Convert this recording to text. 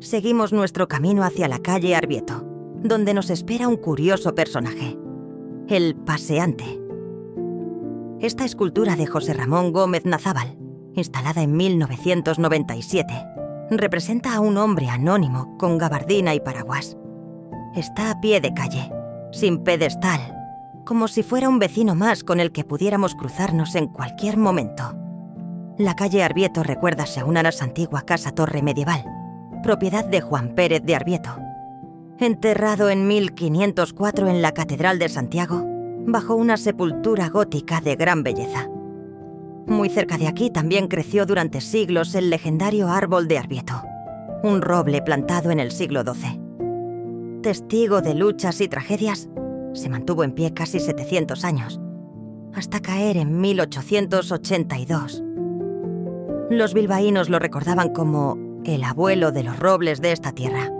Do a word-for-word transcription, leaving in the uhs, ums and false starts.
seguimos nuestro camino hacia la calle Arbieto, donde nos espera un curioso personaje, el paseante. Esta escultura de José Ramón Gómez Nazábal, instalada en mil novecientos noventa y siete, representa a un hombre anónimo con gabardina y paraguas. Está a pie de calle, sin pedestal, como si fuera un vecino más con el que pudiéramos cruzarnos en cualquier momento. La calle Arbieto recuérdase a una antigua casa-torre medieval, propiedad de Juan Pérez de Arbieto. Enterrado en mil quinientos cuatro en la Catedral de Santiago, bajo una sepultura gótica de gran belleza. Muy cerca de aquí también creció durante siglos el legendario árbol de Arbieto, un roble plantado en el siglo doce. Testigo de luchas y tragedias, se mantuvo en pie casi setecientos años, hasta caer en mil ochocientos ochenta y dos. Los bilbaínos lo recordaban como el abuelo de los robles de esta tierra.